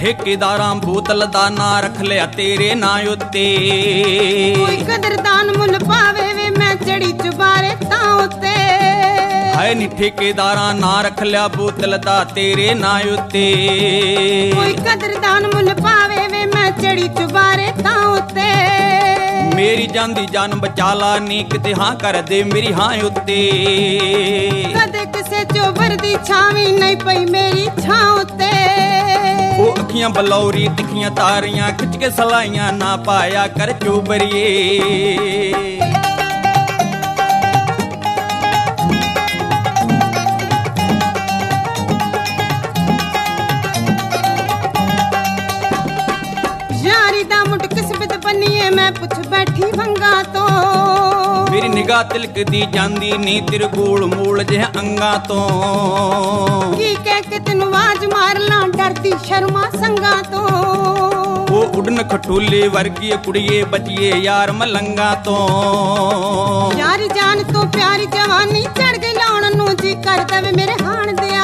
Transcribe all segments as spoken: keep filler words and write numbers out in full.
ਠੇਕੇਦਾਰਾਂ ਬੋਤਲ ਦਾ ਨਾਂ ਰੱਖ ਲਿਆ ਤੇਰੇ ਨਾਂ ਉੱਤੇ। ਕੋਈ ਕਦਰਦਾਨ ਮੁੱਲ ਪਾਵੇ ਵੇ ਮੈਂ ਚੜੀ ਚੁਬਾਰੇ ਤਾਂ ਉੱਤੇ। ਹਾਏ ਨੀ ਠੇਕੇਦਾਰਾਂ ਨਾਂ ਰੱਖ ਲਿਆ ਬੋਤਲ ਦਾ ਤੇਰੇ ਨਾਂ ਉੱਤੇ। ਕੋਈ ਕਦਰਦਾਨ ਮੁੱਲ ਪਾਵੇ ਵੇ ਮੈਂ ਚੜੀ ਚੁਬਾਰੇ ਤਾਂ ਉੱਤੇ। ਮੇਰੀ ਜਾਂਦੀ ਜਾਨ ਬਚਾ ਲਾ ਨੀ ਕਿਤੇ ਹਾਂ ਕਰ ਦੇ ਮੇਰੀ ਹਾਂ ਉੱਤੇ। ਕਦੇ ਕਿਸੇ ਚੋਬਰ ਦੀ ਛਾਵੀ ਨਹੀਂ ਪਈ ਮੇਰੀ ਛਾਂ ਉੱਤੇ। ਉਹ ਅੱਖੀਆਂ ਬਲੌਰੀ ਤਿੱਖੀਆਂ ਤਾਰੀਆਂ ਖਿੱਚ ਕੇ ਸਲਾਈਆਂ ਨਾ ਪਾਇਆ ਕਰ ਚੋਬਰੀਏ। ਯਾਰੀ ਦਾ ਮੁੱਢ ਕਿਸਮਤ ਬੰਨੀਏ ਮੈਂ ਪੁੱਛ ਬੈਠੀ ਵੰਗਾ ਤੋਂ। ਮੇਰੀ ਨਿਗਾਹ ਤਿਲਕਦੀ ਜਾਂਦੀ ਨੀ ਤੇਰੇ ਗੋਲ ਮੋਲ ਜਿਹੇ ਅੰਗਾਂ ਤੋਂ। ਕੀ ਕਹਿ ਕੇ ਤੈਨੂੰ ਆਵਾਜ਼ ਮਾਰ ਲਾਂ ਡਰਦੀ ਸ਼ਰਮਾ ਸੰਗਾਂ ਤੋਂ। ਉਹ ਉਡਨ ਖਟੋਲੇ ਵਰਗੀ ਕੁੜੀਏ ਬਚੀਏ ਯਾਰ ਮਲੰਗਾਂ ਤੋਂ। ਯਾਰੀ ਜਾਨ ਤੋਂ ਪਿਆਰੀ ਜਵਾਨੀ ਚੜ ਗਈ ਲਾਉਣ ਨੂੰ ਜੀ ਕਰਦਾ ਵੇ ਮੇਰੇ ਹਾਣ ਦਿਆ।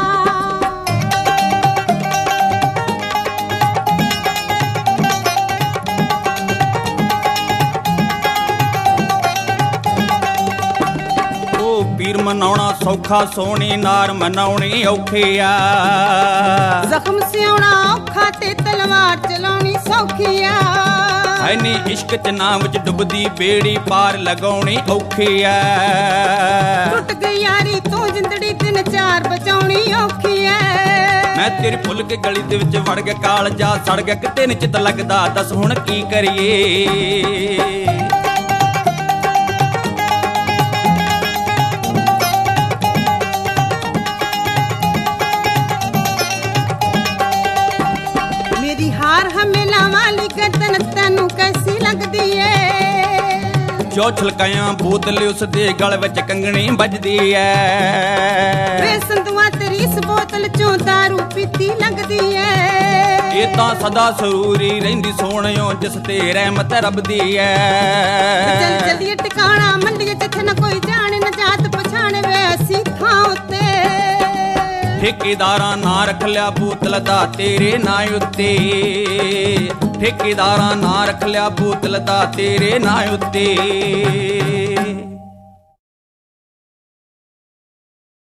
ਪੀਰ ਮਨਾਉਣਾ ਸੌਖਾ ਸੋਹਣੀ ਨਾਰ ਮਨਾਉਣੀ ਔਖੇ ਆ। ਜ਼ਖਮ ਸਿਉਣਾ ਔਖਾ ਤੇ ਤਲਵਾਰ ਚਲਾਉਣੀ ਸੌਖੀ ਆ। ਹੈ ਨੀ ਇਸ਼ਕ ਚ ਨਾਮ ਵਿੱਚ ਡੁੱਬਦੀ ਬੇੜੀ ਪਾਰ ਲਗਾਉਣੀ ਔਖੀ ਆ। ਟੁੱਟ ਗਈ ਯਾਰੀ ਤੂੰ ਜਿੰਦੜੀ ਤਿੰਨ ਚਾਰ ਬਚਾਉਣੀ ਔਖੀ ਐ। ਮੈਂ ਤੇਰੀ ਫੁੱਲ ਕੇ ਗਲੀ ਦੇ ਵਿੱਚ ਵੜ ਗਿਆ ਕਾਲ ਜਾ ਸੜ ਗਿਆ ਕਿਤੇ ਨੀ ਚਿੱਤ ਲੱਗਦਾ ਦੱਸ ਹੁਣ ਕੀ ਕਰੀਏ। ਮੇਰੀ ਹਾਰ ਹਮੇਲਾ ਵਾਲੀ ਗਰਦਨ ਤੈਨੂੰ ਕੈਸੀ ਲੱਗਦੀ ਏ। ਜੋ ਛਲਕਾਇਆ ਬੋਤਲ ਉਸ ਦੇ ਗਲ ਵਿੱਚ ਕੰਗਣੀ ਵੱਜਦੀ ਐ। ਵੇ ਸੰਦੂਆ ਤੇਰੀ ਇਸ ਬੋਤਲ ਚੋਂ ਦਾਰੂ ਪੀਤੀ ਲੱਗਦੀ ਏ। ਇਹ ਤਾਂ ਸਦਾ ਸਰੂਰੀ ਰਹਿੰਦੀ ਸੋਹਣਿਓ ਜਿਸ ਤੇ ਰਹਿਮਤ ਰੱਬ ਦੀ ਐ। ਚੱਲ ਚੱਲੀਏ ਟਿਕਾਣਾ ਮੰਡੀਏ ਜਿੱਥੇ ਨਾ ਕੋਈ ਜਾਣੇ ਨਾ ਜਾਤ ਪਛਾਣੇ ਵੇ ਅਸੀਂ ਥਾਂ ਉੱਤੇ। ਠੇਕੇਦਾਰਾਂ ਨਾਂ ਰੱਖ ਲਿਆ ਬੋਤਲ ਦਾ ਤੇਰੇ ਨਾਂ ਉੱਤੇ। ਠੇਕੇਦਾਰਾਂ ਨਾਂ ਰੱਖ ਲਿਆ ਬੋਤਲ ਦਾ ਤੇਰੇ ਨਾਂ ਉੱਤੇ।